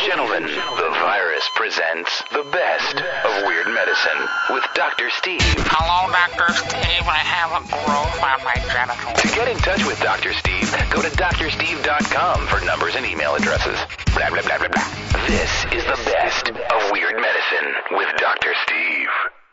gentlemen, the virus presents the best of Weird Medicine with Dr. Steve. Hello, Dr. Steve. I have a growth on my genitals. To get in touch with Dr. Steve, go to drsteve.com for numbers and email addresses. Blah, blah, blah, blah, blah. This is the best of Weird Medicine with Dr. Steve.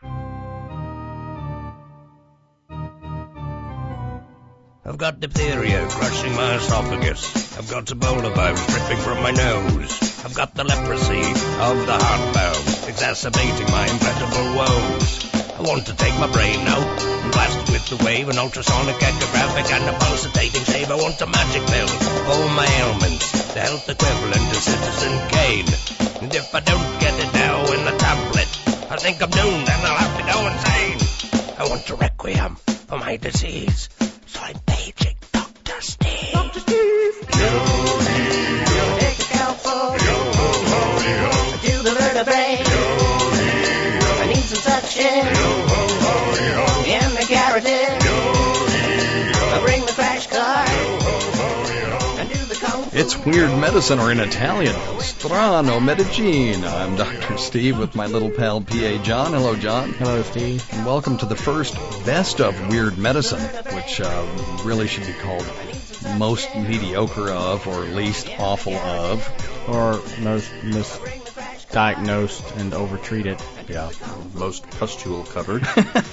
I've got diphtheria crushing my esophagus. I've got Ebola virus dripping from my nose. I've got the leprosy of the heart valve, exacerbating my incredible woes. I want to take my brain now and blast it with the wave, an ultrasonic, echographic, and a pulsating shave. I want a magic pill for all my ailments, the health equivalent to Citizen Kane. And if I don't get it now in a tablet, I think I'm doomed and I'll have to go insane. I want a requiem for my disease. So I'm paging Dr. Steve. Dr. Steve. Yo-hee-yo. Take a counsel. Yo-ho-ho-yo. Do the vertebrae. Yo-hee-yo. I need some suction. Yo-ho-ho-yo. In the carotid. Yo-hee-yo. I bring the crash car. Yo-ho-ho-yo. And do the kung fu. It's Weird Medicine, or in Italian, Strano Medicina. I'm Dr. Steve with my little pal P.A. John. Hello, John. Hello, Steve. And welcome to the first Best of Weird Medicine, which really should be called Most Mediocre of, or Least Awful of. Or most misdiagnosed and overtreated. Yeah, most pustule covered.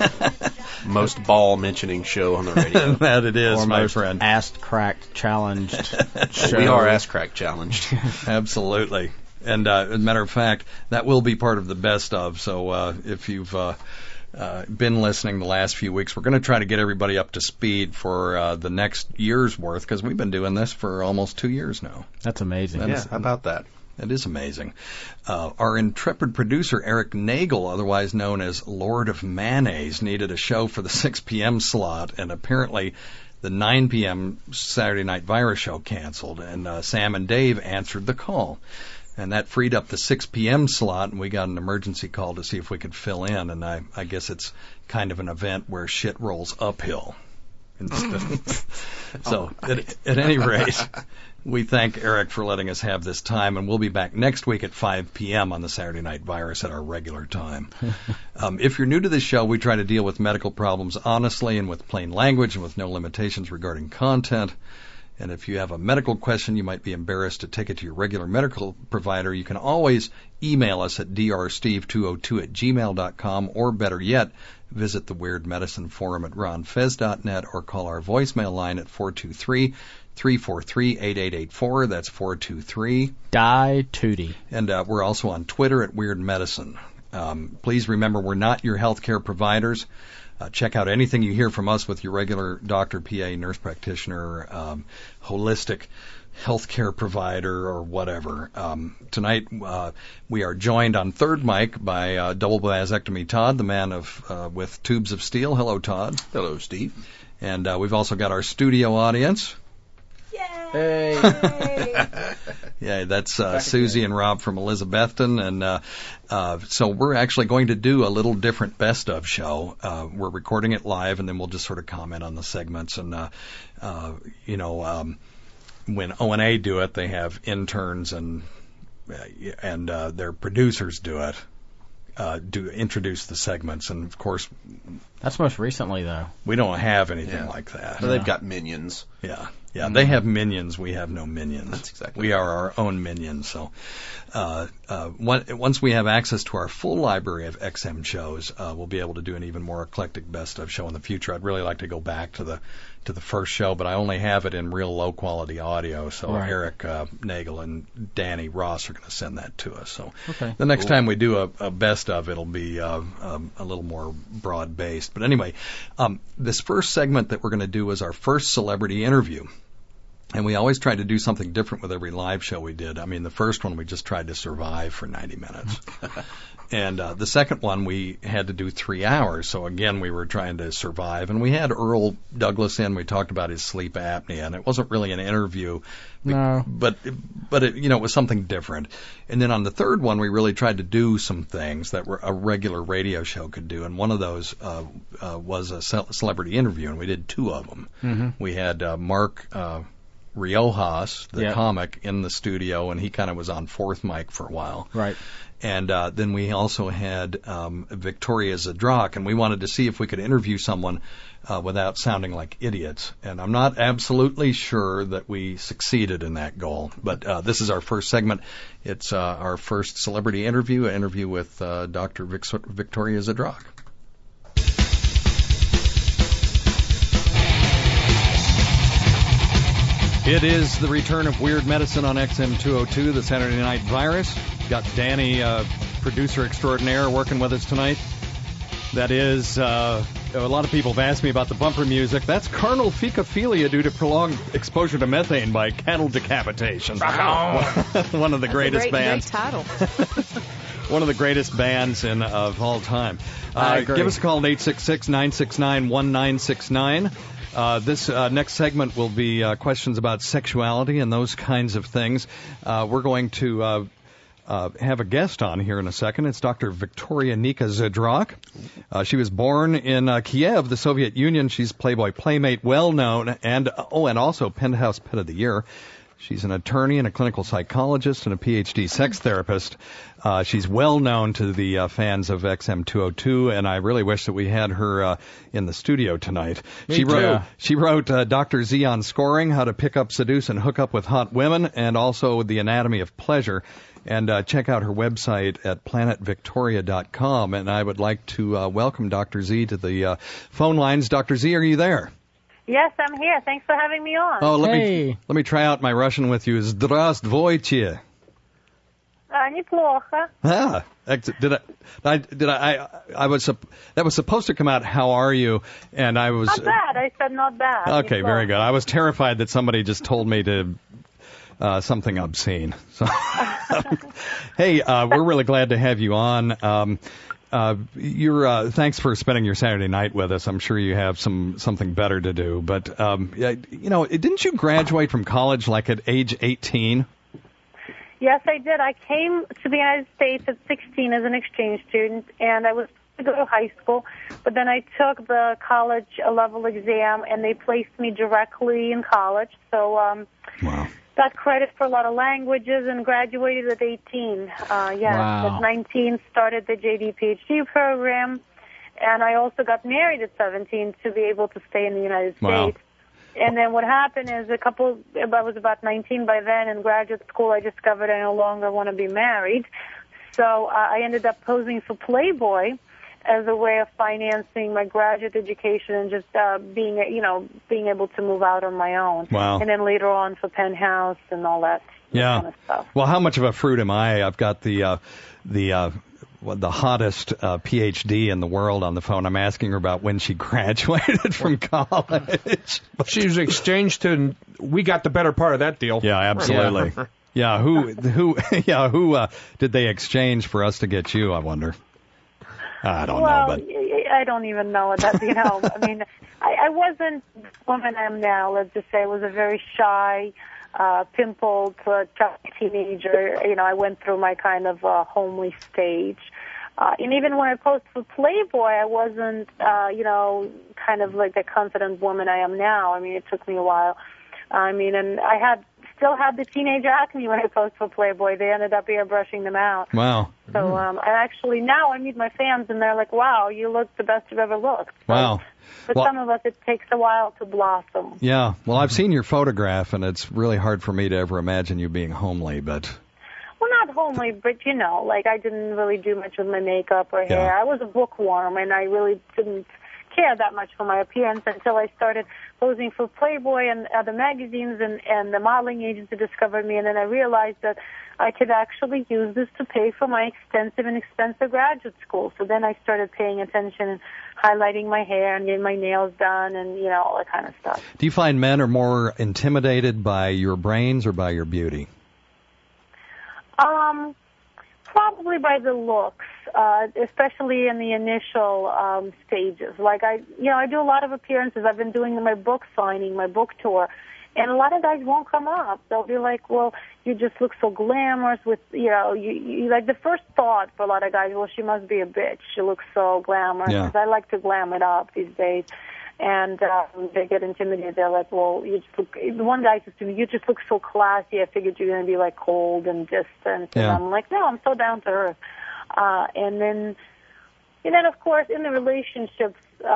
Most ball mentioning show on the radio. That it is, or my most friend. ass-cracked challenged show. We are ass-crack challenged. Absolutely. And as a matter of fact, that will be part of the best of. So if you've been listening the last few weeks, we're going to try to get everybody up to speed for the next year's worth, because we've been doing this for almost 2 years now. That's amazing. Yeah, how about that? It is amazing. Our intrepid producer, Eric Nagel, otherwise known as Lord of Mayonnaise, needed a show for the 6 p.m. slot, and apparently the 9 p.m. Saturday Night Virus show canceled, and Sam and Dave answered the call. And that freed up the 6 p.m. slot, and we got an emergency call to see if we could fill in, and I guess it's kind of an event where shit rolls uphill. So, at any rate, we thank Eric for letting us have this time, and we'll be back next week at 5 p.m. on the Saturday Night Virus at our regular time. If you're new to this show, we try to deal with medical problems honestly and with plain language and with no limitations regarding content. And if you have a medical question, you might be embarrassed to take it to your regular medical provider, you can always email us at drsteve202@gmail.com, or better yet, visit the Weird Medicine Forum at ronfez.net, or call our voicemail line at 423-343-8884. That's 423. Die Tootie. And we're also on Twitter at Weird Medicine. Please remember, we're not your healthcare providers. Check out anything you hear from us with your regular doctor, PA, nurse practitioner, holistic healthcare provider, or whatever. Tonight we are joined on third mic by Double Vasectomy Todd, the man of with Tubes of Steel. Hello, Todd. Hello, Steve. And we've also got our studio audience. Hey. Yeah, that's Susie and Rob from Elizabethton, and so we're actually going to do a little different best of show. We're recording it live, and then we'll just sort of comment on the segments. And when O&A do it, they have interns and their producers do it. Introduce the segments, and of course, that's most recently though. We don't have anything like that. So they've got minions. Yeah, they have minions. We have no minions. That's exactly. We are our own minions. So, once we have access to our full library of XM shows, we'll be able to do an even more eclectic best of show in the future. I'd really like to go back to the first show, but I only have it in real low quality audio. So right. Eric Nagel and Danny Ross are going to send that to us. So okay. The next time we do a best of, it'll be a little more broad based. But anyway, this first segment that we're going to do is our first celebrity interview. And we always tried to do something different with every live show we did. I mean, the first one we just tried to survive for 90 minutes. And the second one we had to do 3 hours. So again, we were trying to survive. And we had Earl Douglas in. We talked about his sleep apnea. And it wasn't really an interview. No. But it, it was something different. And then on the third one, we really tried to do some things that were a regular radio show could do. And one of those was a celebrity interview. And we did 2 of them. Mm-hmm. We had Mark Riojas, the Yeah. comic, in the studio, and he kind of was on fourth mic for a while. Right. And then we also had Victoria Zadrock, and we wanted to see if we could interview someone without sounding like idiots. And I'm not absolutely sure that we succeeded in that goal. But this is our first segment. It's our first celebrity interview, an interview with Dr. Victoria Zadrock. It is the return of Weird Medicine on XM202, the Saturday Night Virus. Got Danny, producer extraordinaire, working with us tonight. That is, a lot of people have asked me about the bumper music. That's carnal fecophilia due to prolonged exposure to methane by cattle decapitation. One of the greatest bands. Great title. One of the greatest bands of all time. I agree. Give us a call at 866-969-1969. This next segment will be questions about sexuality and those kinds of things. We're going to have a guest on here in a second. It's Dr. Victoria Nika Zadrock. She was born in Kiev, the Soviet Union. She's Playboy Playmate, well known, and also Penthouse Pet of the Year. She's an attorney and a clinical psychologist and a PhD sex therapist. She's well known to the fans of XM202, and I really wish that we had her in the studio tonight. She wrote Dr. Z on Scoring, How to Pick Up, Seduce, and Hook Up with Hot Women, and also The Anatomy of Pleasure. And check out her website at planetvictoria.com. And I would like to welcome Dr. Z to the phone lines. Dr. Z, are you there? Yes, I'm here. Thanks for having me on. Oh, let me try out my Russian with you. Здравствуйте. Неплохо. Ah, that was supposed to come out, how are you? And I was Not bad. I said not bad. Okay, very good. I was terrified that somebody just told me to something obscene. So, hey, we're really glad to have you on. Thanks for spending your Saturday night with us. I'm sure you have something better to do. But didn't you graduate from college like at age 18? Yes, I did. I came to the United States at 16 as an exchange student, and I was to go to high school, but then I took the college level exam, and they placed me directly in college. So, wow. Got credit for a lot of languages and graduated at 18. Wow. At 19, started the JD PhD program, and I also got married at 17 to be able to stay in the United Wow. States. And then what happened is I was about 19 by then in graduate school. I discovered I no longer want to be married. So I ended up posing for Playboy as a way of financing my graduate education and just being able to move out on my own. Wow. And then later on for Penthouse and all that kind of stuff. Well, how much of a fruit am I? I've got the hottest PhD in the world on the phone. I'm asking her about when she graduated from college. She's an exchange student. We got the better part of that deal. Yeah, absolutely. Yeah, who did they exchange for us to get you, I wonder? I don't know, but I don't even know that, I mean, I wasn't the woman I am now, let's just say. I was a very shy, pimpled teenager. I went through my kind of homely stage. And even when I posed for Playboy, I wasn't, kind of like the confident woman I am now. I mean, it took me a while. And I still had the teenage acne when I posed for Playboy. They ended up airbrushing them out. Wow. So now I meet my fans, and they're like, wow, you look the best you've ever looked. So, Wow. For some of us, it takes a while to blossom. Yeah. Well, I've seen your photograph, and it's really hard for me to ever imagine you being homely, but... Well, not homely, but, I didn't really do much with my makeup or hair. I was a bookworm, and I really didn't care that much for my appearance until I started posing for Playboy and other magazines, and the modeling agency discovered me, and then I realized that I could actually use this to pay for my extensive and expensive graduate school. So then I started paying attention and highlighting my hair and getting my nails done and, all that kind of stuff. Do you find men are more intimidated by your brains or by your beauty? Probably by the looks, especially in the initial stages. Like I do a lot of appearances. I've been doing my book signing, my book tour, and a lot of guys won't come up. They'll be like, "Well, you just look so glamorous with, you like the first thought for a lot of guys. Well, she must be a bitch. She looks so glamorous." Yeah. 'Cause I like to glam it up these days. and they get intimidated. They're like, well, you just look, one guy says to me, you just look so classy. I figured you're going to be like cold and distant. And I'm like, no, I'm so down to earth. And then of course, in the relationships,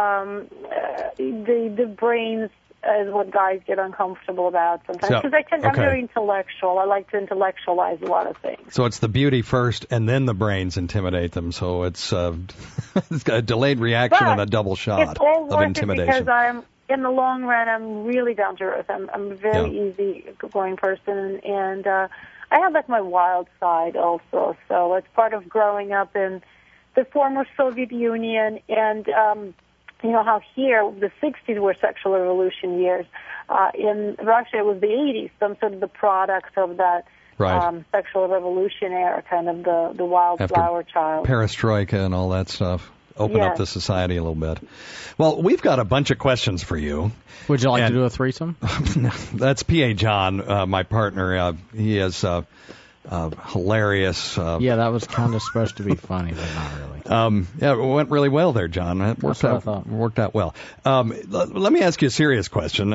the brains is what guys get uncomfortable about sometimes. Because I'm very intellectual. I like to intellectualize a lot of things. So it's the beauty first, and then the brains intimidate them. So it's it's got a delayed reaction and a double shot of intimidation. Because in the long run, I'm really down to earth. I'm a very easy-going person, and I have like my wild side also. So it's part of growing up in the former Soviet Union, and you know how here the 60s were sexual revolution years. In Russia, it was the 80s. So I'm sort of the product of that sexual revolution era, kind of the wildflower child. Perestroika and all that stuff. Open up the society a little bit. Well, we've got a bunch of questions for you. Would you like to do a threesome? That's P.A. John, my partner. He is hilarious. That was kind of supposed to be funny, but not really. It went really well there, John. It worked out well. Let me ask you a serious question.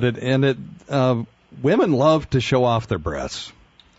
Women love to show off their breasts,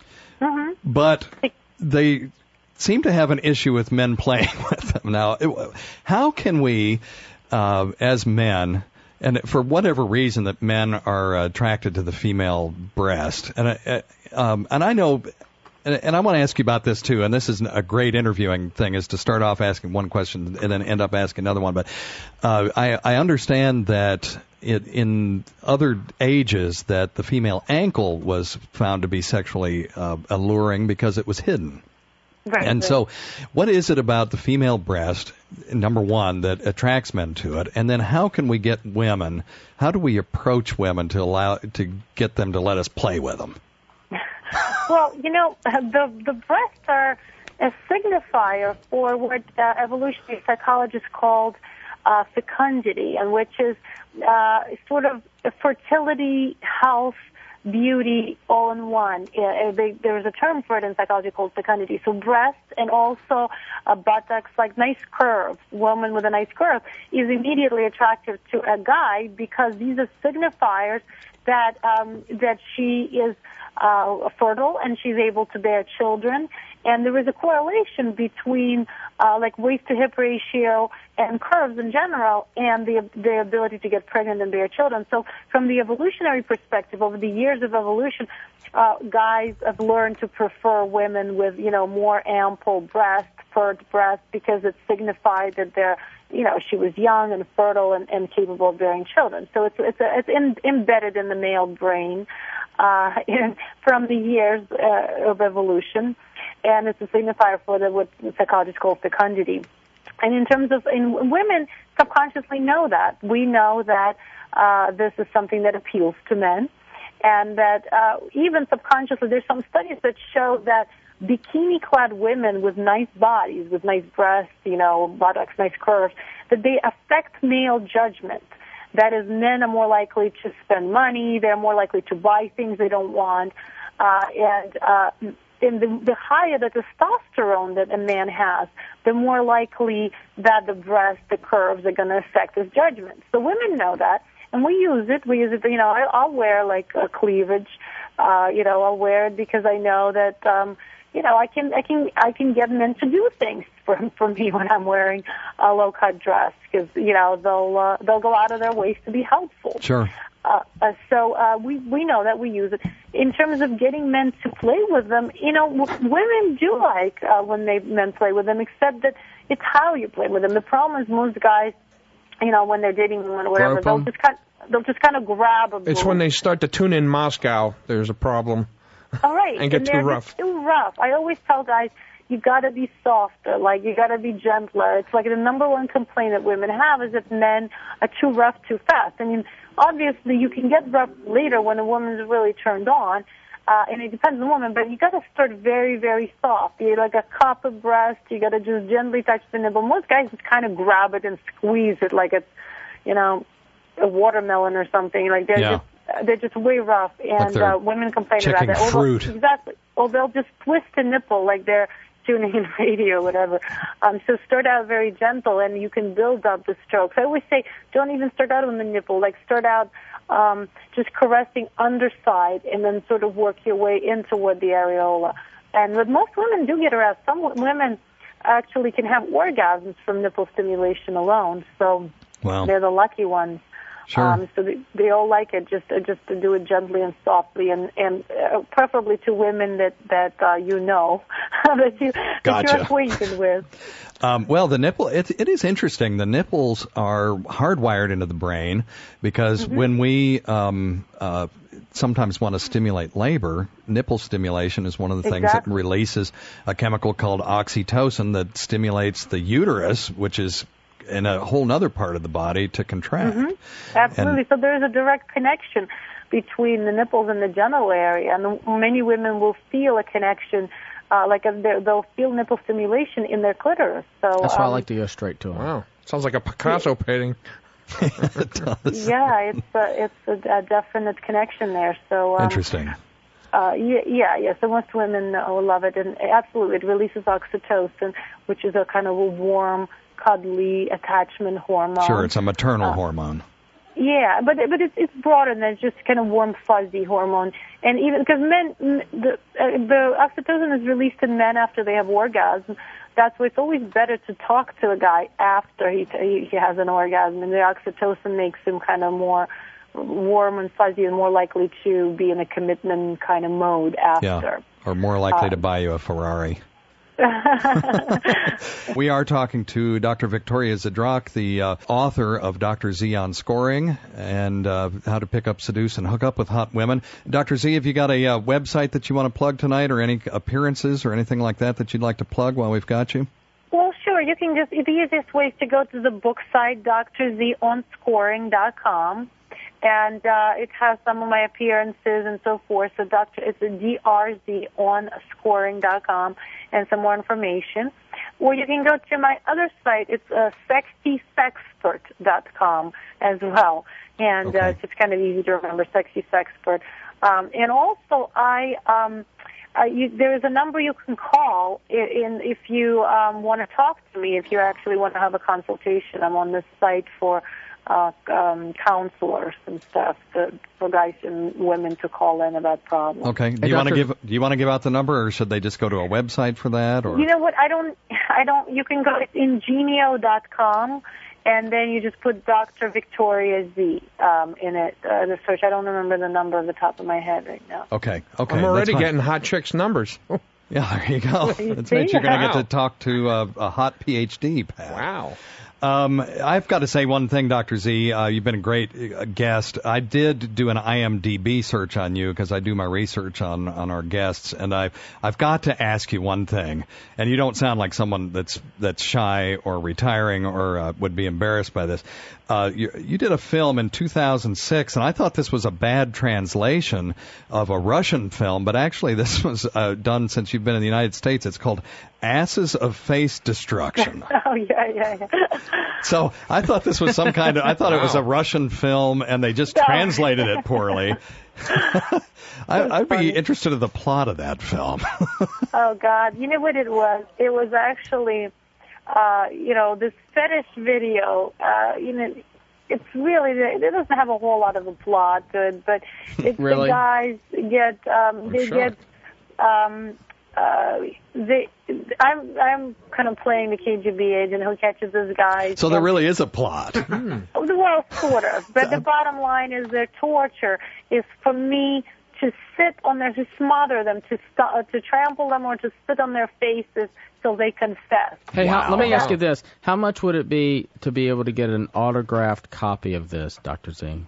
but they seem to have an issue with men playing with them. Now, how can we, as men, and for whatever reason that men are attracted to the female breast, and I know. And I want to ask you about this, too, and this is a great interviewing thing, is to start off asking one question and then end up asking another one. But I understand that in other ages that the female ankle was found to be sexually alluring because it was hidden. Right. And so what is it about the female breast, number one, that attracts men to it? And then how can we get women, how do we approach women to get them to let us play with them? Well, the breasts are a signifier for what evolutionary psychologists called fecundity, and which is sort of fertility, health, beauty, all in one. There's a term for it in psychology called fecundity. So breasts and also buttocks, like nice curves. Woman with a nice curve is immediately attractive to a guy because these are signifiers that she is fertile and she's able to bear children. And there is a correlation between like waist to hip ratio and curves in general and the ability to get pregnant and bear children. So from the evolutionary perspective, over the years of evolution, guys have learned to prefer women with, more ample breasts, because it signified that they're, she was young and fertile and capable of bearing children. So it's embedded in the male brain from the years of evolution, and it's a signifier for what psychologists call fecundity. And in women subconsciously know that. We know that this is something that appeals to men, and that even subconsciously, there's some studies that show that bikini-clad women with nice bodies, with nice breasts, buttocks, nice curves, that they affect male judgment. That is, men are more likely to spend money, they're more likely to buy things they don't want, and the higher the testosterone that a man has, the more likely that the breasts, the curves are going to affect his judgment. So women know that, and we use it. I'll wear like a cleavage, I'll wear it because I know that, I can get men to do things for me when I'm wearing a low-cut dress because, they'll go out of their ways to be helpful. Sure. So we know that we use it. In terms of getting men to play with them, women do like when men play with them, except that it's how you play with them. The problem is most guys, when they're dating women or whatever, they'll just kind of grab a boob. It's when they start to tune in Moscow, there's a problem. All right. And get too rough. Too rough. I always tell guys, you got to be softer, you got to be gentler. It's like the number one complaint that women have is that men are too rough too fast. I mean, obviously you can get rough later when a woman's really turned on, and it depends on the woman, but you got to start very, very soft. You're like a cup of breast. You got to just gently touch the nipple. Most guys just kind of grab it and squeeze it like it's, a watermelon or something. Like they're just way rough, and women complain about that. Fruit. Exactly. Or they'll just twist the nipple like they're tuning in radio or whatever. So start out very gentle, and you can build up the strokes. I always say, don't even start out on the nipple. Like, start out just caressing underside, and then sort of work your way in toward the areola. And but most women do get aroused. Some women actually can have orgasms from nipple stimulation alone. So they're the lucky ones. Sure. So they all like it, just to do it gently and softly, and preferably to women that you know, that you're acquainted with. Well, the nipple, it is interesting. The nipples are hardwired into the brain because when we sometimes want to stimulate labor, nipple stimulation is one of the things that releases a chemical called oxytocin that stimulates the uterus, which is in a whole other part of the body to contract. Absolutely. So there is a direct connection between the nipples and the genital area, and many women will feel a connection, they'll feel nipple stimulation in their clitoris. So that's why I like to go straight to them. Wow, sounds like a Picasso painting. It does. Yeah, it's a definite connection there. So interesting. So most women will love it, and absolutely, it releases oxytocin, which is a kind of a warm, cuddly attachment hormone. Sure, it's a maternal hormone. Yeah, but it's broader than just kind of warm, fuzzy hormone. And even because men, the oxytocin is released in men after they have orgasm. That's why it's always better to talk to a guy after he has an orgasm, and the oxytocin makes him kind of more warm and fuzzy and more likely to be in a commitment kind of mode after. Yeah, or more likely to buy you a Ferrari. We are talking to Dr. Victoria Zdrok, the author of Dr. Z on Scoring and How to Pick Up, Seduce, and Hook Up with Hot Women. Dr. Z, have you got a website that you want to plug tonight, or any appearances or anything like that you'd like to plug while we've got you? Well, sure. You can the easiest way is to go to the book site, drzonscoring.com. And it has some of my appearances and so forth. So it's a drzonscoring.com and some more information. Or you can go to my other site. It's sexysexpert.com as well. And it's just kind of easy to remember, Sexy Sexpert. And also, there is a number you can call if you want to talk to me, if you actually want to have a consultation. I'm on this site for counselors and stuff for guys and women to call in about problems. Okay. Do you want to give out the number, or should they just go to a website for that? Or you know what? I don't. You can go to Ingenio.com, and then you just put Dr. Victoria Z in it the search. I don't remember the number off the top of my head right now. Okay. I'm already getting hot chicks' numbers. Yeah, there you go. That's right. You're going to get to talk to a hot PhD, Pat. Wow. I've got to say one thing, Dr. Z. You've been a great guest. I did do an IMDb search on you because I do my research on our guests, and I've got to ask you one thing. And you don't sound like someone that's shy or retiring or would be embarrassed by this. You did a film in 2006, and I thought this was a bad translation of a Russian film, but actually this was done since you've been in the United States. It's called Asses of Face Destruction. Oh, yeah. So I thought this was some kind of, I thought it was a Russian film, and they just translated it poorly. I'd be interested in the plot of that film. Oh, God. You know what it was? It was actually, this fetish video, it's really, it doesn't have a whole lot of a plot to it, but it's really? The guys get, I'm kind of playing the KGB agent who catches this guy. So there really is a plot. Well, sort of. But the bottom line is their torture is for me to sit on their, to smother them, to trample them, or to sit on their faces till they confess. Hey, let me ask you this. How much would it be to be able to get an autographed copy of this, Dr. Z?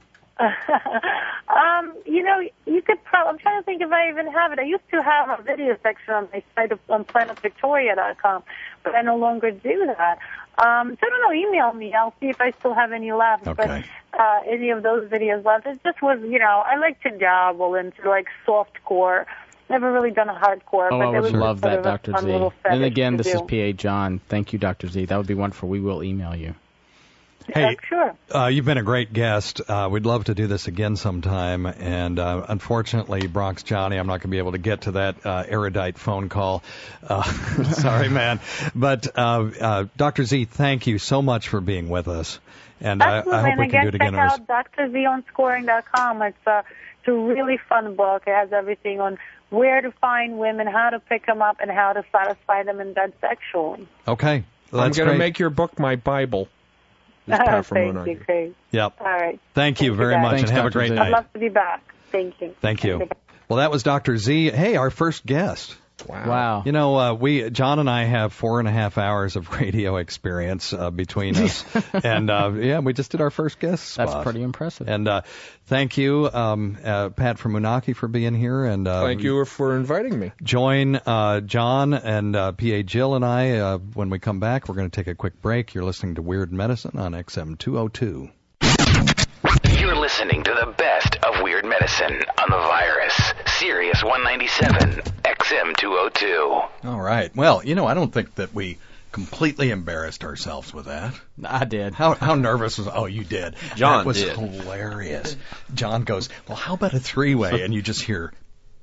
You could probably, I'm trying to think if I even have it. I used to have a video section on my site on planetvictoria.com, but I no longer do that. So I don't know, email me. I'll see if I still have any left. Okay. But any of those videos left. It just was, I like to dabble into like softcore. Never really done a hardcore. Oh, but I would love that, Dr. Z. And again, this is is P.A. John. Thank you, Dr. Z. That would be wonderful. We will email you. Hey, Sure. You've been a great guest. We'd love to do this again sometime. And unfortunately, Bronx Johnny, I'm not going to be able to get to that erudite phone call. Sorry, man. But Dr. Z, thank you so much for being with us. And I hope we can do it again. Check out drzonscoring.com. It's a really fun book. It has everything on where to find women, how to pick them up, and how to satisfy them in bed sexually. Okay. Well, I'm going to make your book my Bible. Thank you, Craig. Yep. All right. Thank you very much, Thanks, and have a Dr. great Z. night. I'd love to be back. Thank you. Thank you. Well, that was Dr. Z. Hey, our first guest. Wow. You know, John and I have 4.5 hours of radio experience between us, and we just did our first guest spot. That's pretty impressive. And thank you, Pat from Moonachie, for being here. And thank you for inviting me. Join John and PA Jill and I when we come back. We're going to take a quick break. You're listening to Weird Medicine on XM 202. You're listening to the best of Weird Medicine on the Virus, Sirius 197, XM 202. All right. Well, you know, I don't think that we completely embarrassed ourselves with that. I did. How nervous was? Oh, you did. John that was did. Hilarious. John goes, well, how about a three-way? And you just hear.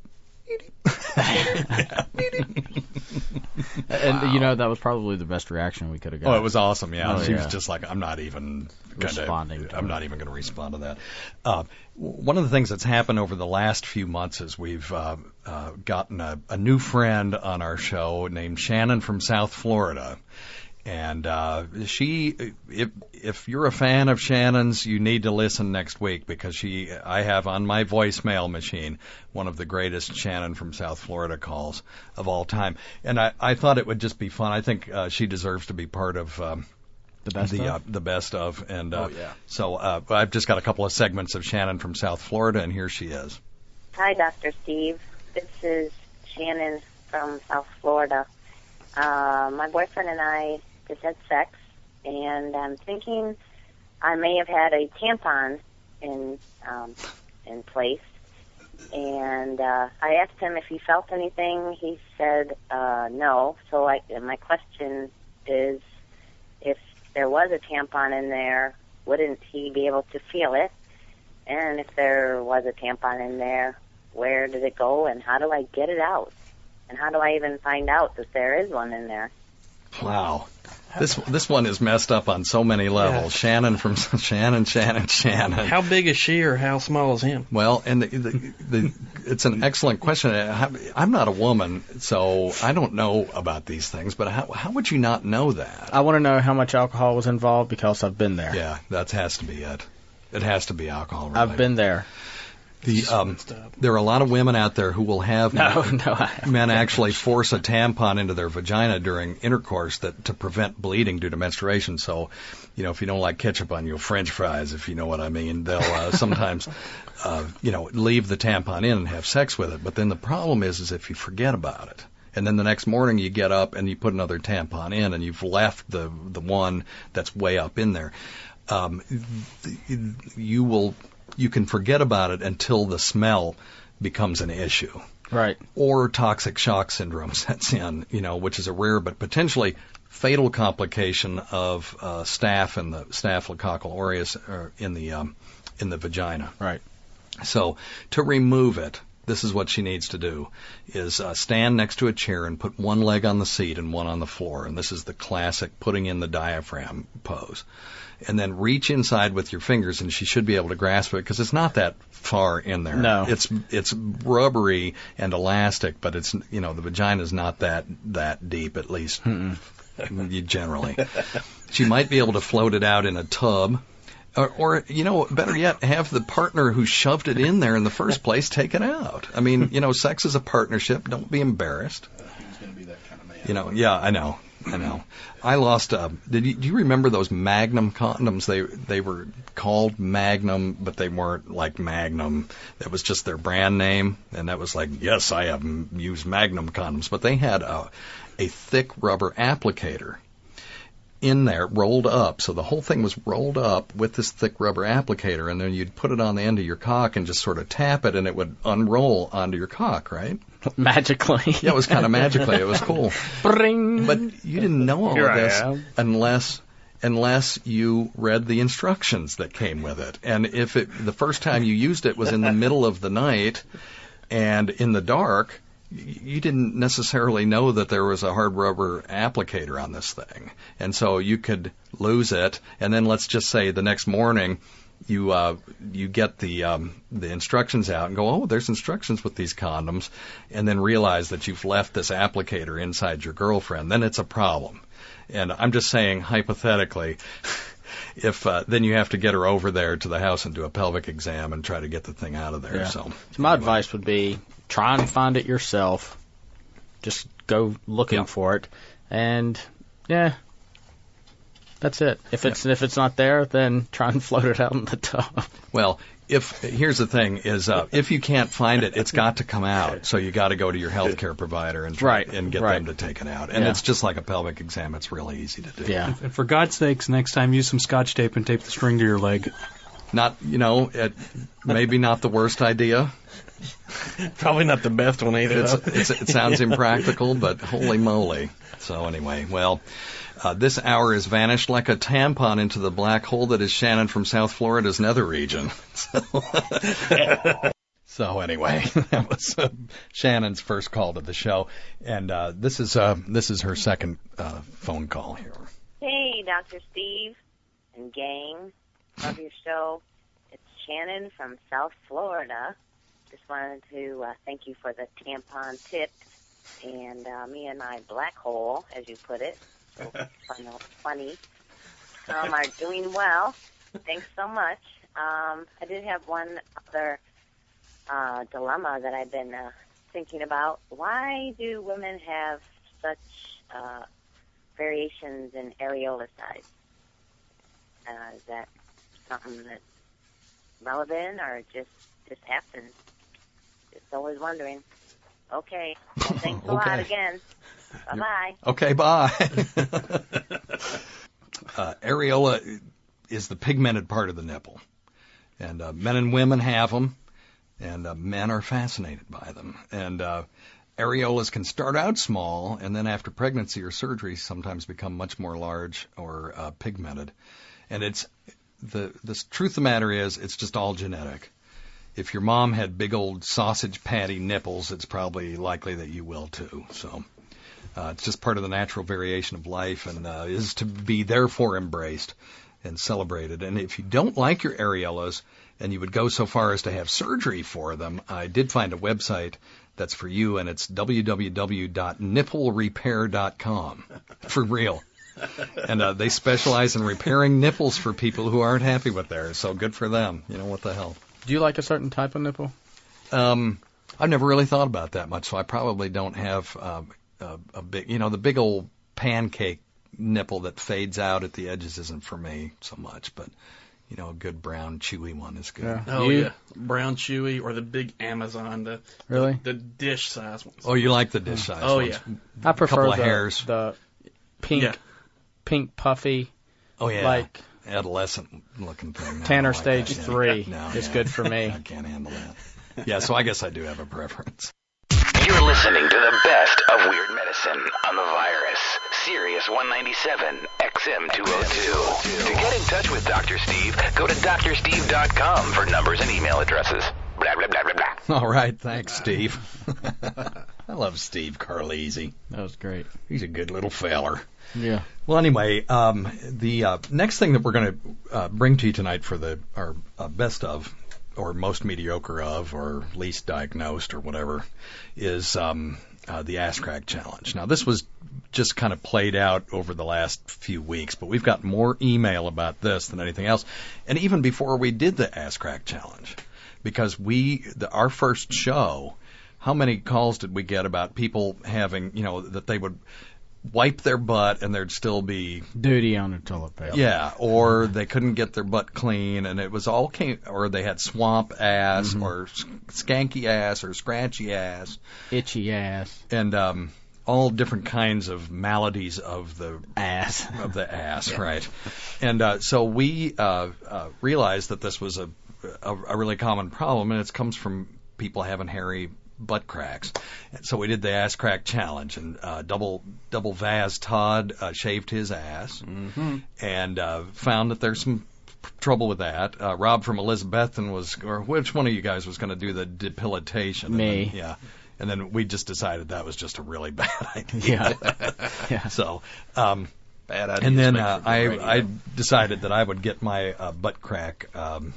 And you know, that was probably the best reaction we could have got. Oh, it was awesome. Yeah, Oh, she yeah. was just like, I'm not even Responding to I'm it. not even going to respond to that. One of the things that's happened over the last few months is we've gotten a new friend on our show named Shannon from South Florida. And if you're a fan of Shannon's, you need to listen next week because I have on my voicemail machine one of the greatest Shannon from South Florida calls of all time. And I thought it would just be fun. I think she deserves to be part of the best of. And so I've just got a couple of segments of Shannon from South Florida, and here she is. Hi, Dr. Steve. This is Shannon from South Florida. My boyfriend and I just had sex, and I'm thinking I may have had a tampon in place. And I asked him if he felt anything. He said no. So my question is, if there was a tampon in there, wouldn't he be able to feel it? And if there was a tampon in there, where did it go, and how do I get it out? And how do I even find out that there is one in there? Wow. This one is messed up on so many levels. Yeah. Shannon from Shannon. How big is she, or how small is him? Well, and it's an excellent question. I'm not a woman, so I don't know about these things. But how would you not know that? I want to know how much alcohol was involved because I've been there. Yeah, that has to be it. It has to be alcohol related. I've been there. There are a lot of women out there who will have men actually force a tampon into their vagina during intercourse to prevent bleeding due to menstruation. So, you know, if you don't like ketchup on your French fries, if you know what I mean, they'll sometimes, leave the tampon in and have sex with it. But then the problem is if you forget about it. And then the next morning you get up and you put another tampon in and you've left the one that's way up in there. You can forget about it until the smell becomes an issue. Right. Or toxic shock syndrome sets in, which is a rare but potentially fatal complication of staph and the Staphylococcal aureus in the vagina. Right. So to remove it, this is what she needs to do, is stand next to a chair and put one leg on the seat and one on the floor. And this is the classic putting in the diaphragm pose. And then reach inside with your fingers, and she should be able to grasp it because it's not that far in there. No. It's rubbery and elastic, but it's the vagina's not that deep, at least generally. She might be able to float it out in a tub. Or better yet, have the partner who shoved it in there in the first place take it out. I mean, sex is a partnership. Don't be embarrassed. He's going to be that kind of man. Yeah, I know. I lost. Do you remember those Magnum condoms? They were called Magnum, but they weren't like Magnum. That was just their brand name, and that was like, yes, I have used Magnum condoms, but they had a thick rubber applicator in there, rolled up. So the whole thing was rolled up with this thick rubber applicator, and then you'd put it on the end of your cock and just sort of tap it, and it would unroll onto your cock, right? Magically. Yeah, it was kind of magically. It was cool. Bring. But you didn't know all of this unless unless you read the instructions that came with it. And if the first time you used it was in the middle of the night and in the dark, you didn't necessarily know that there was a hard rubber applicator on this thing. And so you could lose it, and then let's just say the next morning you get the instructions out and go, oh, there's instructions with these condoms, and then realize that you've left this applicator inside your girlfriend. Then it's a problem. And I'm just saying, hypothetically, if then you have to get her over there to the house and do a pelvic exam and try to get the thing out of there. Yeah. So my advice would be try and find it yourself. Just go looking for it, and that's it. If it's not there, then try and float it out in the tub. Well, here's the thing is if you can't find it, it's got to come out. So you got to go to your healthcare provider and try and get them to take it out. And it's just like a pelvic exam. It's really easy to do. Yeah. And for God's sakes, next time use some Scotch tape and tape the string to your leg. Not, maybe not the worst idea. Probably not the best one either. It sounds impractical, but holy moly. So anyway, well, this hour has vanished like a tampon into the black hole that is Shannon from South Florida's nether region. So anyway, that was Shannon's first call to the show, and this is her second phone call here. Hey, Dr. Steve and gang, love your show. It's Shannon from South Florida. Just wanted to thank you for the tampon tips and me and my black hole, as you put it. So funny. Are doing well. Thanks so much. I did have one other dilemma that I've been thinking about. Why do women have such variations in areola size? Is that something that's relevant or just happens? Just always wondering. Okay. Well, thanks a lot again. Bye-bye. Okay, bye. Areola is the pigmented part of the nipple. And men and women have them, and men are fascinated by them. And areolas can start out small, and then after pregnancy or surgery sometimes become much more large or pigmented. And it's the truth of the matter is it's just all genetic. If your mom had big old sausage patty nipples, it's probably likely that you will too. So it's just part of the natural variation of life and is to be therefore embraced and celebrated. And if you don't like your areolas and you would go so far as to have surgery for them, I did find a website that's for you, and it's www.nipplerepair.com. For real. And they specialize in repairing nipples for people who aren't happy with theirs, so good for them. What the hell. Do you like a certain type of nipple? I've never really thought about that much, so I probably don't have a big, the big old pancake nipple that fades out at the edges isn't for me so much, but a good brown chewy one is good. Yeah. Oh yeah, brown chewy or the big Amazon, the dish size ones. Oh, you like the dish size ones? Oh yeah, I prefer couple of hairs. The pink puffy. Oh yeah, like adolescent looking thing. Tanner like stage 3 is good for me. I can't handle that. Yeah, so I guess I do have a preference. You're listening to the best of Weird Medicine on the Virus, Sirius 197, XM 202. To get in touch with Dr. Steve, go to drsteve.com for numbers and email addresses. Blah, blah, blah, blah, blah. All right, thanks, Steve. I love Steve Carlisi. That was great. He's a good little feller. Yeah. Well, anyway, the next thing that we're going to bring to you tonight for our best of, or most mediocre of, or least diagnosed, or whatever, is the Ass Crack Challenge. Now, this was just kind of played out over the last few weeks, but we've got more email about this than anything else, and even before we did the Ass Crack Challenge, because our first show, how many calls did we get about people having, that they would wipe their butt and there'd still be duty on their toilet paper. Yeah, or they couldn't get their butt clean, and it was or they had swamp ass, or skanky ass, or scratchy ass, itchy ass, and all different kinds of maladies of the ass. Right? And so we realized that this was a really common problem, and it comes from people having hairy butt cracks. And so we did the ass crack challenge, and double Vaz Todd shaved his ass, and found that there's some trouble with that. Rob from Elizabethton or which one of you guys was going to do the depilatation? Me. Yeah. And then we just decided that was just a really bad idea. Yeah. So, bad idea. And then I decided that I would get my butt crack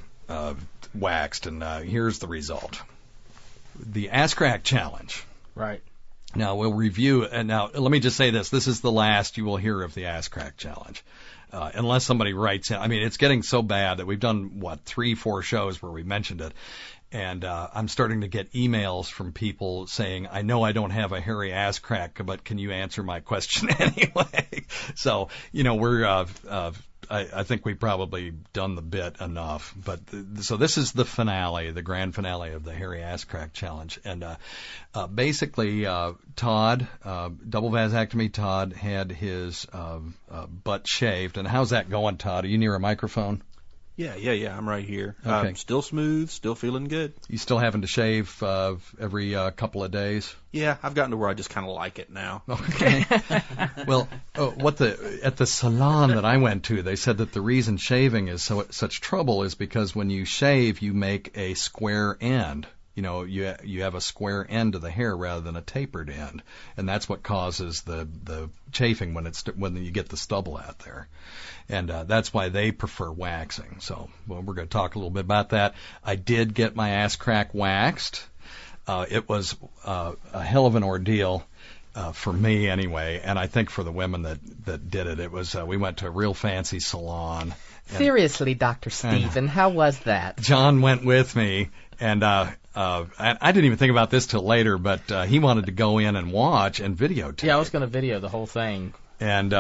waxed, and here's the result. The ass crack challenge. Right. Now we'll review, and now let me just say this. This is the last you will hear of the ass crack challenge. Unless somebody writes in. I mean, it's getting so bad that we've done, 3-4 shows where we mentioned it. And I'm starting to get emails from people saying, I know I don't have a hairy ass crack, but can you answer my question anyway? So, we're, I think we've probably done the bit enough. But so this is the finale, the grand finale of the hairy ass crack challenge. And basically, Todd, double vasectomy Todd, had his butt shaved. And how's that going, Todd? Are you near a microphone? Yeah. I'm right here. Okay. Still smooth, still feeling good. You still having to shave every couple of days? Yeah, I've gotten to where I just kind of like it now. Okay. Well, at the salon that I went to, they said that the reason shaving is such trouble is because when you shave, you make a square end. You have a square end to the hair rather than a tapered end, and that's what causes the chafing when you get the stubble out there, and that's why they prefer waxing. So, we're going to talk a little bit about that. I did get my ass crack waxed. It was a hell of an ordeal. For me anyway, and I think for the women that did it. It was we went to a real fancy salon. Seriously, Dr. Steven, how was that? John went with me, and I didn't even think about this till later, but he wanted to go in and watch and videotape. Yeah, I was going to video the whole thing. And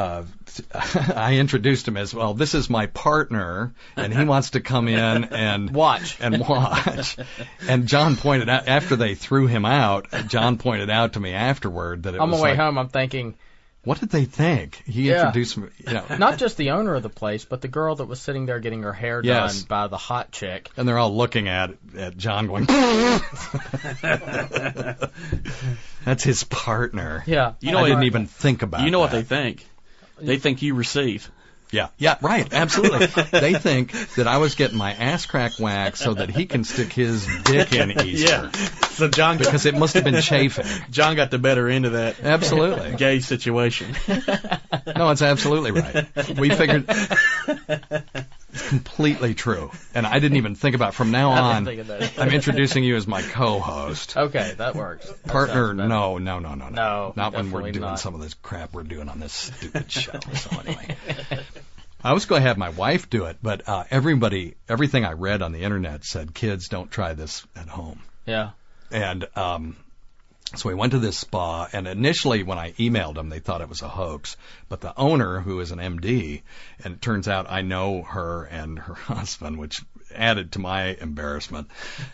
I introduced him as, well, this is my partner, and he wants to come in and watch. And John pointed out, after they threw him out, John pointed out to me afterward that it on was my way like, home, I'm thinking, what did they think? He introduced me, Not just the owner of the place, but the girl that was sitting there getting her hair done by the hot chick. And they're all looking at John going, that's his partner. Yeah. I didn't even think about You know that. what they think. They think you receive. Yeah, right, absolutely. They think that I was getting my ass crack waxed so that he can stick his dick in Easter. Yeah. So John because it must have been chafing. John got the better end of that. Absolutely. Gay situation. No, it's absolutely right. We figured it's completely true. And I didn't even think about it. From now on, I'm introducing you as my co-host. Okay, that works. Partner, no. No, Not when we're doing some of this crap we're doing on this stupid show. So anyway. I was going to have my wife do it, but everything I read on the internet said kids don't try this at home. Yeah. And so we went to this spa, and initially when I emailed them, they thought it was a hoax. But the owner, who is an MD, and it turns out I know her and her husband, which added to my embarrassment,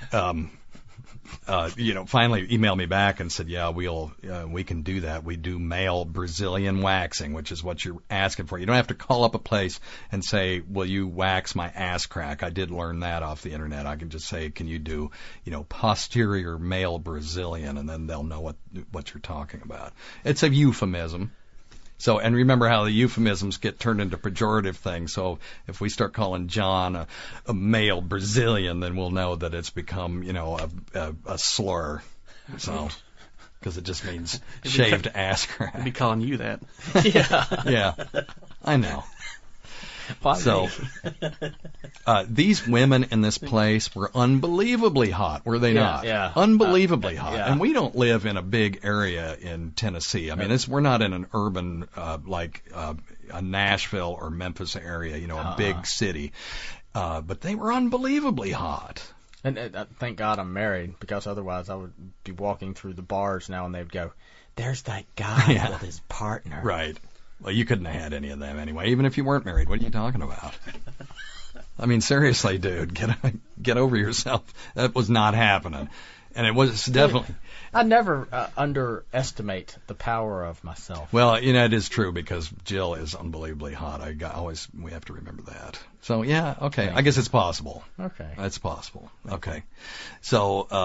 finally emailed me back and said, yeah, we can do that. We do male Brazilian waxing, which is what you're asking for. You don't have to call up a place and say, will you wax my ass crack? I did learn that off the internet. I can just say, can you do, posterior male Brazilian, and then they'll know what you're talking about. It's a euphemism. So, and remember how the euphemisms get turned into pejorative things. So if we start calling John a male Brazilian, then we'll know that it's become, a slur. So, because it just means shaved ass crack. I'd be calling you that. Yeah, I know. So, these women in this place were unbelievably hot, were they not? Yeah. Unbelievably hot. Yeah. And we don't live in a big area in Tennessee. I mean, we're not in an urban, like a Nashville or Memphis area, a big city. But they were unbelievably hot. And thank God I'm married, because otherwise I would be walking through the bars now and they'd go, there's that guy with his partner. Right. Well, you couldn't have had any of them anyway, even if you weren't married. What are you talking about? I mean, seriously, dude, get over yourself. That was not happening. And it was definitely... I never underestimate the power of myself. Well, it is true, because Jill is unbelievably hot. We have to remember that. So, yeah, okay. I guess it's possible. Okay. It's possible. Okay. So,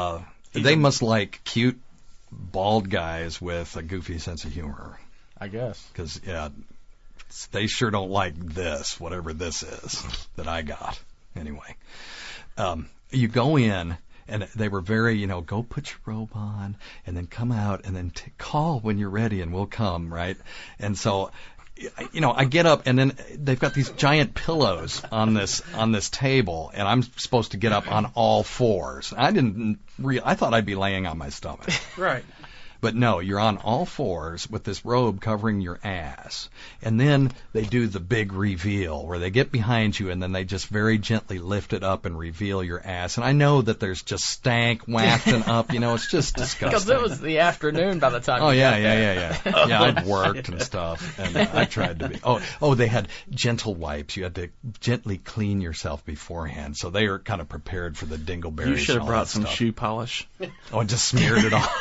They must like cute, bald guys with a goofy sense of humor. I guess. Because, yeah, they sure don't like this, whatever this is that I got. Anyway, you go in, and they were very, go put your robe on, and then come out, and then call when you're ready, and we'll come, right? And so, I get up, and then they've got these giant pillows on this table, and I'm supposed to get up on all fours. I thought I'd be laying on my stomach. Right. But no, you're on all fours with this robe covering your ass. And then they do the big reveal where they get behind you and then they just very gently lift it up and reveal your ass. And I know that there's just stank wafting up, it's just disgusting. Because it was the afternoon by the time Yeah. Yeah, I'd worked and stuff, and I tried to be. Oh, they had gentle wipes. You had to gently clean yourself beforehand, so they were kind of prepared for the dingleberries. You should have brought some stuff. shoe polish. Oh, and just smeared it all.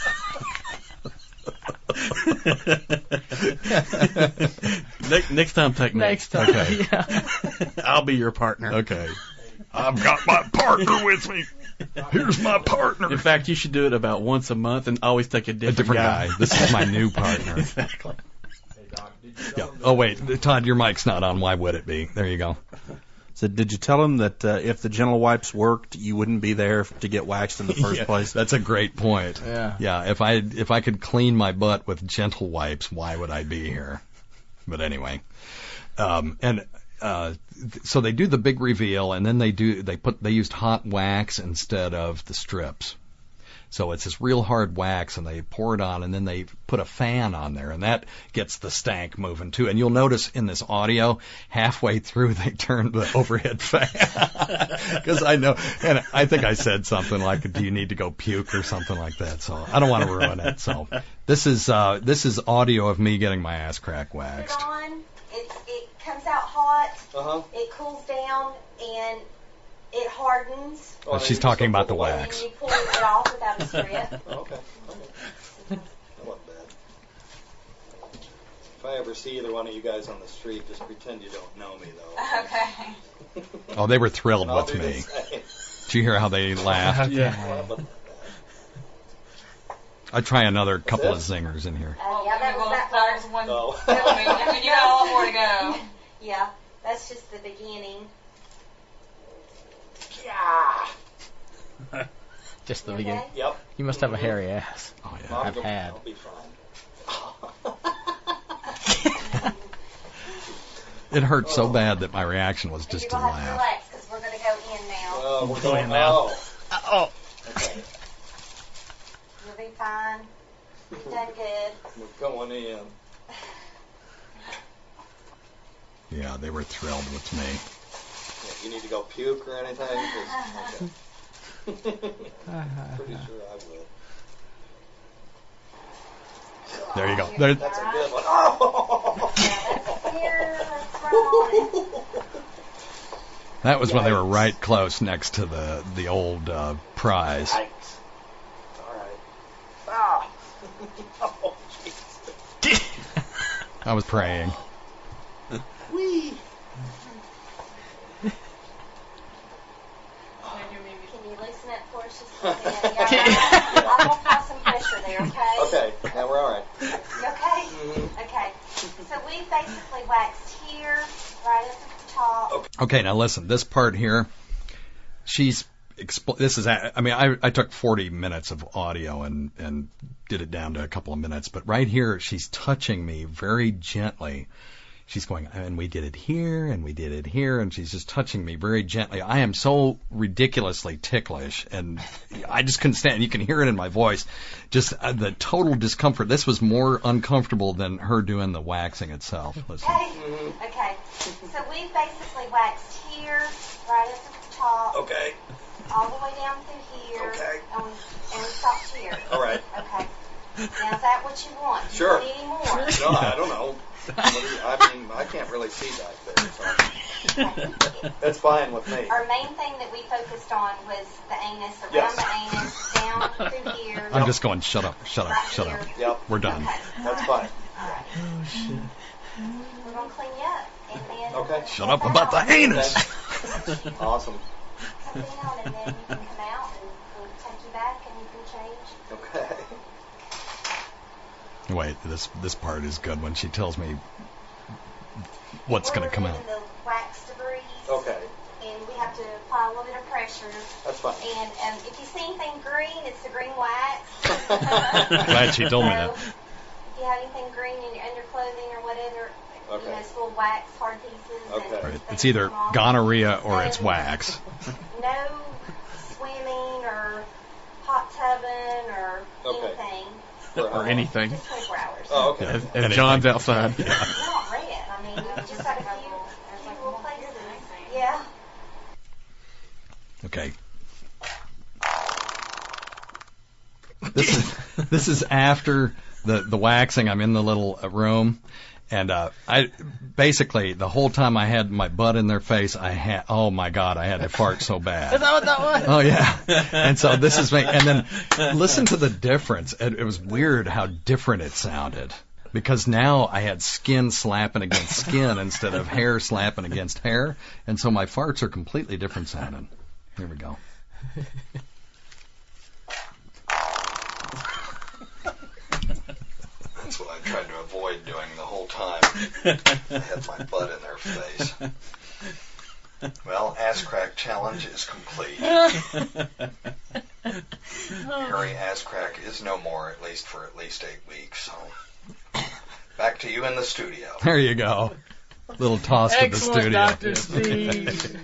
Next time, take me. Next time. Okay. Yeah. I'll be your partner. Okay. I've got my partner with me. Here's my partner. In fact, you should do it about once a month and always take a different guy. This is my new partner. Exactly. Yeah. Oh, wait. Todd, your mic's not on. Why would it be? There you go. So did you tell him that if the gentle wipes worked, you wouldn't be there to get waxed in the first place? That's a great point. Yeah. Yeah. If I could clean my butt with gentle wipes, why would I be here? But anyway, so they do the big reveal, and then they used hot wax instead of the strips. So it's this real hard wax, and they pour it on, and then they put a fan on there, and that gets the stank moving too. And you'll notice in this audio, halfway through, they turned the overhead fan. Because I know, and I think I said something like, do you need to go puke or something like that. So I don't want to ruin it. So this is audio of me getting my ass crack waxed. Put it on, it comes out hot, it cools down, and it hardens. Oh, she's talking about the wax. And you pull it off without a strip. Okay. I want that. If I ever see either one of you guys on the street, just pretend you don't know me, though. Okay. Oh, they were thrilled I'll with do me. the same. Did you hear how they laughed? Yeah. I'd try another couple of zingers in here. Yeah, that was one. Oh. You got a lot more to go. Yeah, that's just the beginning. Yeah. Just the beginning. Yep. You must have a hairy ass. Oh, yeah. I've had. I'll be fine. It hurt so bad that my reaction was just to You're going to have to laugh. relax because we're going to go in now. Oh, we're Going going now. now. Okay. You'll be fine. You've done good. We're going in. Yeah, they were thrilled with me. Yeah, you need to go puke or anything? Okay. Pretty sure I will. There you go. There, That's a good one. Oh! Here, let's run on it. that was when they were right close next to the old prize. Yikes. All right. Ah! Oh, jeez. I was praying. Whee! Can you loosen it for us just a minute? Yeah, I'm going to apply some pressure there, okay? Okay, now we're all right. You okay? Mm-hmm. Okay. So we basically waxed here, right up at the top. Okay, now listen. This part here, this is. I mean, I took 40 minutes of audio and did it down to a couple of minutes. But right here, she's touching me very gently. She's going, and we did it here, and we did it here, and she's just touching me very gently. I am so ridiculously ticklish, and I just couldn't stand it. You can hear it in my voice. Just the total discomfort. This was more uncomfortable than her doing the waxing itself. Listen. Okay. So we basically waxed here, right up at the top. Okay. All the way down through here. Okay. And we stopped here. All right. Okay. Now, is that what you want? Sure. Do you want any more? No, I don't know. I mean, I can't really see back there, so that's fine with me. Our main thing that we focused on was the anus, around Yes. the anus, down through here. I'm just going, shut up, shut up, shut up. Yep. We're done. Okay. That's fine. All right. Oh, shit. We're going to clean you up. And then Okay. Shut up about the anus. Awesome. come down, and then you can come out, and we'll take you back, and Wait, this part is good when she tells me what's going to come out. The wax debris. Okay. And we have to apply a little bit of pressure. That's fine. And if you see anything green, it's the green wax. Glad she told me that. If you have anything green in your underclothing or whatever, Okay. it's full of wax, hard pieces. Okay. And Right. It's either gonorrhea or it's wax. No swimming or hot tubbing or anything. Or anything. Just 24 hours. Oh, okay. If John's outside. Not red. I mean, just got a few little places. Yeah. Okay. This is after the waxing. I'm in the little room, and I basically the whole time I had my butt in their face, oh my God, I had to fart so bad. Is that what that was? Oh yeah. And so this is me. And then listen to the difference. It was weird how different it sounded. Because now I had skin slapping against skin instead of hair slapping against hair, and so my farts are completely different sounding. Here we go. That's what I tried to avoid doing the whole time. I had my butt in their face. Well, Ass Crack Challenge is complete. Harry Ass Crack is no more, at least for 8 weeks. So back to you in the studio. There you go. Little toss to the studio. Dr. Steve.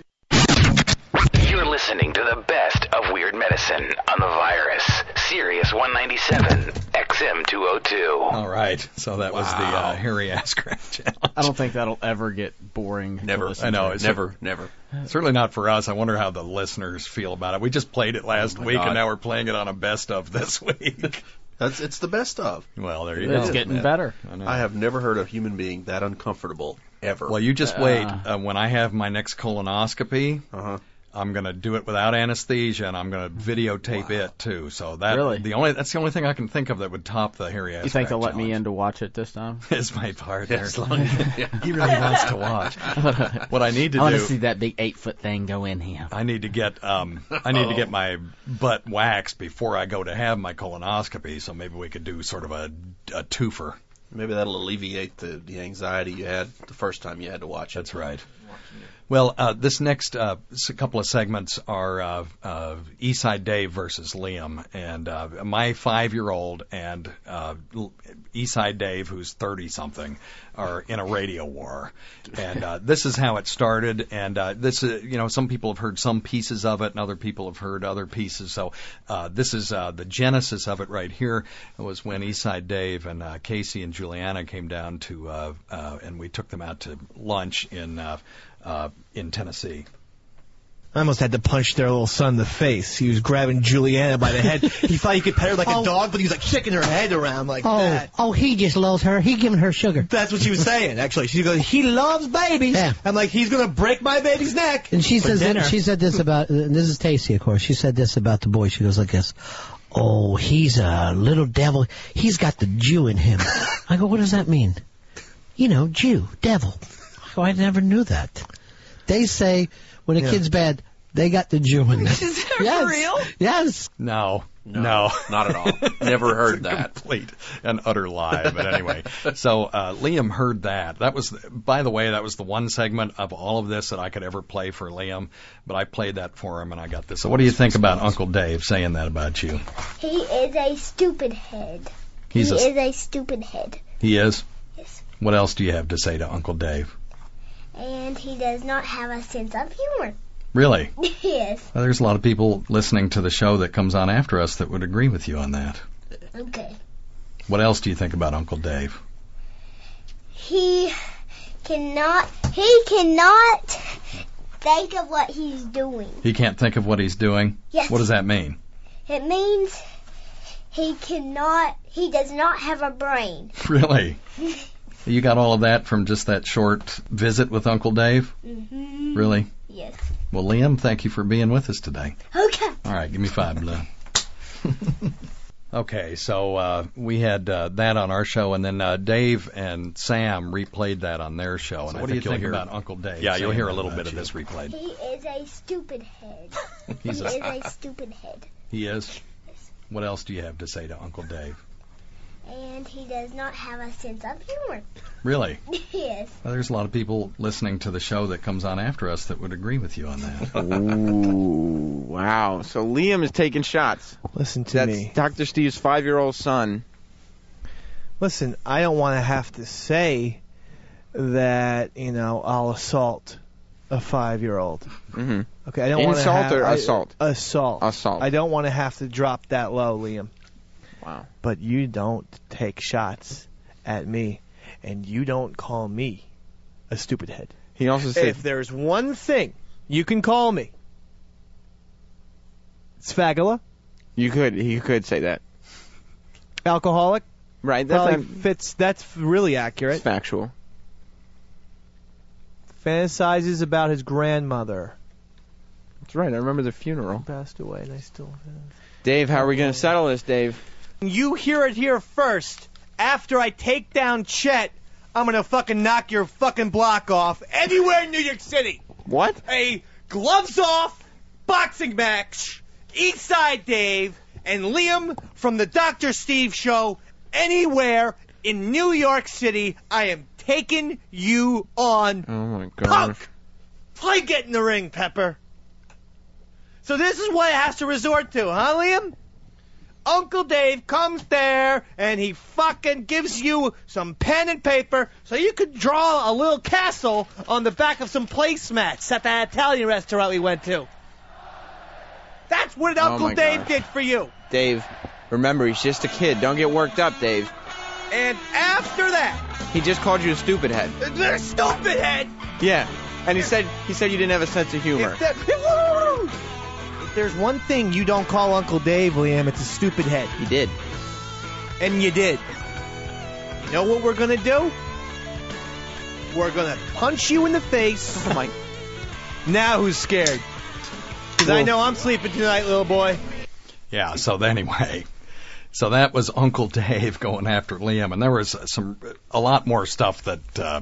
You're listening to the best of Weird Medicine on the Virus, Sirius 197, XM 202. All right, so that was the Harry Ass Crack Challenge. I don't think that'll ever get boring. Never. I know. It's Never. Certainly not for us. I wonder how the listeners feel about it. We just played it last week, and now we're playing it on a best of this week. It's the best of. Well, there you go. It's getting better. I have never heard a human being that uncomfortable ever. Well, you just wait. When I have my next colonoscopy, I'm going to do it without anesthesia, and I'm going to videotape it too. So that's the only thing I can think of that would top the Harry Ass Crack. You think they'll let Challenge. me in to watch it this time? It's my partner. He really wants to watch. What I need to I want do. to see that big 8-foot thing go in him. I need to get my butt waxed before I go to have my colonoscopy. So maybe we could do sort of a twofer. Maybe that'll alleviate the anxiety you had the first time you had to watch it. That's right. Well, this next couple of segments are Eastside Dave versus Liam, and my 5-year-old and Eastside Dave, who's 30-something, are in a radio war. And this is how it started. And this, some people have heard some pieces of it, and other people have heard other pieces. So this is the genesis of it right here. It was when Eastside Dave and Casey and Juliana came down to, and we took them out to lunch in Tennessee. I almost had to punch their little son in the face. He was grabbing Juliana by the head. He thought he could pet her like a dog, but he was like shaking her head around like that. Oh, he just loves her. He giving her sugar. That's what she was saying, actually. She goes, he loves babies. Yeah. I'm like, he's going to break my baby's neck. And she for says dinner. she said this about, and this is Tacy, of course. She said this about the boy. She goes like this. Oh, he's a little devil. He's got the Jew in him. I go, what does that mean? Jew, devil. I go, I never knew that. They say when a kid's bad, they got the Jew in them. Is that real? Yes. No, not at all. Never heard that. Complete and utter lie. But anyway, so Liam heard that. That was, by the way, that was the one segment of all of this that I could ever play for Liam. But I played that for him, and I got this. So what do you think about Uncle Dave saying that about you? He is a stupid head. He is a stupid head. He is? Yes. What else do you have to say to Uncle Dave? And he does not have a sense of humor. Really? Yes. Well, there's a lot of people listening to the show that comes on after us that would agree with you on that. Okay. What else do you think about Uncle Dave? He cannot think of what he's doing. He can't think of what he's doing? Yes. What does that mean? It means he does not have a brain. Really? You got all of that from just that short visit with Uncle Dave? Mm-hmm. Really? Yes. Well, Liam, thank you for being with us today. Okay. All right, give me 5, Blue. Okay, so we had that on our show, and then Dave and Sam replayed that on their show. So and what do you think about Uncle Dave? Yeah, you'll hear a little bit of this replayed. He is a stupid head. He is a stupid head. He is? Yes. What else do you have to say to Uncle Dave? and he does not have a sense of humor. Really? Yes. Well, there's a lot of people listening to the show that comes on after us that would agree with you on that. Ooh, wow. So Liam is taking shots. Listen to me. That's Dr. Steve's 5-year-old son. Listen, I don't want to have to say that, I'll assault a 5-year-old. Mm-hmm. Okay, I don't want to Insult or assault? Assault. Assault. I don't want to have to drop that low, Liam. Wow. But you don't take shots at me, and you don't call me a stupid head. He also said, if there's one thing you can call me, it's fagula. You could say that. Alcoholic. Right. Fits. That's really accurate. It's factual. Fantasizes about his grandmother. That's right. I remember the funeral. Passed away, and I still. Dave, how are we going to settle this, Dave? You hear it here first. After I take down Chet, I'm going to fucking knock your fucking block off anywhere in New York City. What? A gloves off boxing match. Eastside Dave and Liam from the Dr. Steve Show. Anywhere in New York City, I am taking you on. Oh my God. Punk! Play get in the ring, Pepper. So this is what it has to resort to, huh, Liam? Uncle Dave comes there, and he fucking gives you some pen and paper so you could draw a little castle on the back of some placemats at that Italian restaurant we went to. That's what Uncle Dave did for you. Dave, remember, he's just a kid. Don't get worked up, Dave. And after that... He just called you a stupid head. You're a stupid head! Yeah, and he said you didn't have a sense of humor. If there's one thing you don't call Uncle Dave, Liam, it's a stupid head. He did. And you did. You know what we're going to do? We're going to punch you in the face. Oh, my... Now who's scared? Because I know I'm sleeping tonight, little boy. Yeah, so anyway... So that was Uncle Dave going after Liam, and there was a lot more stuff that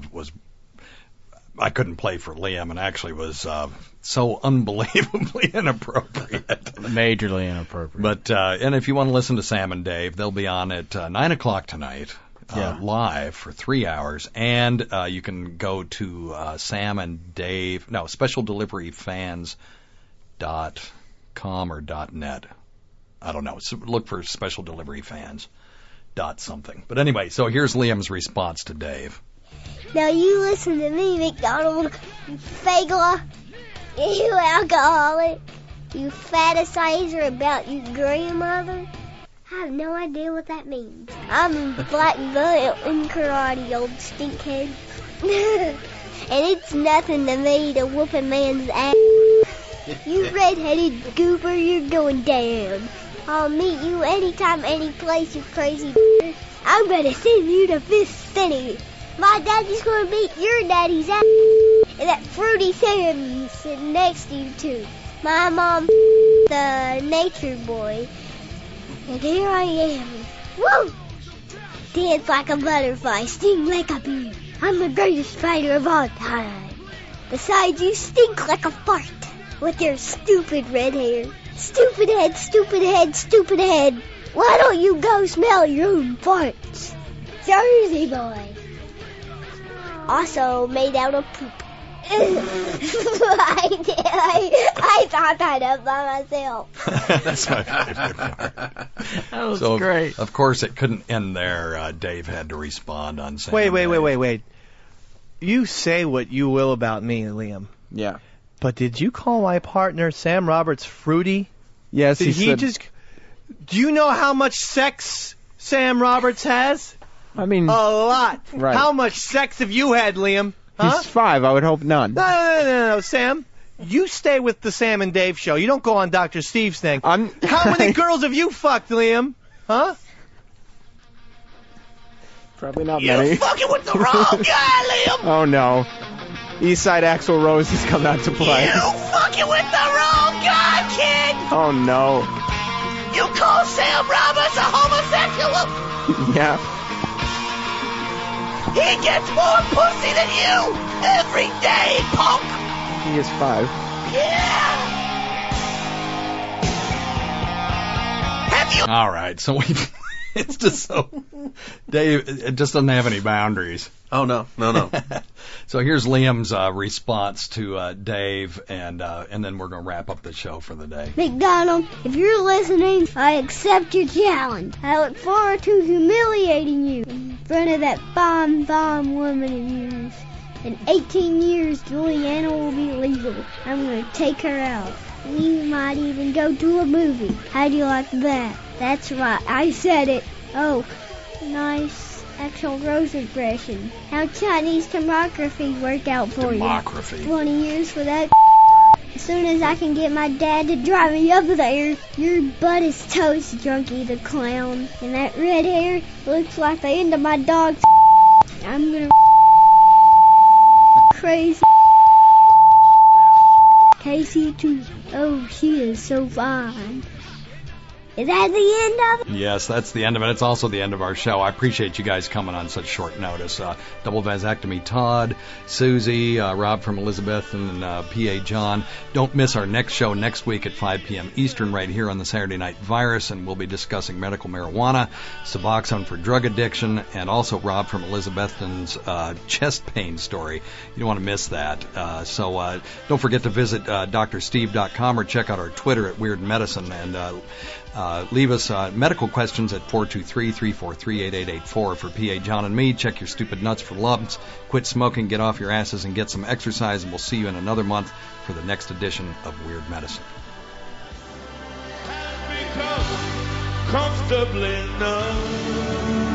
I couldn't play for Liam, and actually was so unbelievably inappropriate. Majorly inappropriate. But and if you want to listen to Sam and Dave, they'll be on at 9:00 tonight, live for 3 hours, and you can go to Sam and Dave, specialdeliveryfans.com or .net. I don't know. So look for Special Delivery Fans something. But anyway, so here's Liam's response to Dave. Now you listen to me, McDonald, you fagula, you alcoholic, you fantasizer about your grandmother. I have no idea what that means. I'm black belt in karate, old stinkhead. And it's nothing to me to whoop a man's ass. You red-headed goober, you're going down. I'll meet you anytime, any place, you crazy b****. I'm gonna send you to Fifth City. My daddy's gonna beat your daddy's ass. And that Fruity Sam sitting next to you, too. My mom, the nature boy. And here I am. Woo! Dance like a butterfly, sting like a bee. I'm the greatest fighter of all time. Besides, you stink like a fart. With your stupid red hair. Stupid head, stupid head, stupid head. Why don't you go smell your own farts? Jersey boy. Also made out of poop. I thought that up by myself. That's my favorite part. That was great. Of course, it couldn't end there. Dave had to respond on Sam. Wait. You say what you will about me, Liam. Yeah. But did you call my partner Sam Roberts fruity? Yes, Do you know how much sex Sam Roberts has? I mean... A lot. Right. How much sex have you had, Liam? Huh? He's 5. I would hope none. No, Sam. You stay with the Sam and Dave show. You don't go on Dr. Steve's thing. How many girls have you fucked, Liam? Huh? Probably not many. You're fucking with the wrong guy, Liam! Oh, no. Eastside Axl Rose has come out to play. You fucking with the wrong guy, kid! Oh, no. You call Sam Roberts a homosexual? Yeah. He gets more pussy than you every day, punk! He is 5. Yeah! All right, so It's just so, Dave, it just doesn't have any boundaries. Oh, no. So here's Liam's response to Dave, and then we're going to wrap up the show for the day. McDonald, if you're listening, I accept your challenge. I look forward to humiliating you in front of that bomb woman of yours. In 18 years, Juliana will be legal. I'm going to take her out. We might even go to a movie. How do you like that? That's right, I said it. Oh, nice actual Rose impression. How Chinese democracy worked out for Democracy. you. 20 years for that. As soon as I can get my dad to drive me up there, your butt is toast, Junkie the Clown. And that red hair looks like the end of my dog's. I'm gonna crazy. Casey too. Oh, she is so fine. Is that the end of it? Yes, that's the end of it. It's also the end of our show. I appreciate you guys coming on such short notice. Double Vasectomy Todd, Susie, Rob from Elizabeth, and PA John. Don't miss our next show next week at 5 p.m. Eastern right here on the Saturday Night Virus, and we'll be discussing medical marijuana, Suboxone for drug addiction, and also Rob from Elizabethton's chest pain story. You don't want to miss that. So don't forget to visit drsteve.com or check out our Twitter at Weird Medicine, and leave us medical questions at 423-343-8884 for PA John and me. Check your stupid nuts for lumps. Quit smoking, get off your asses, and get some exercise, and we'll see you in another month for the next edition of Weird Medicine. Comfortably numb.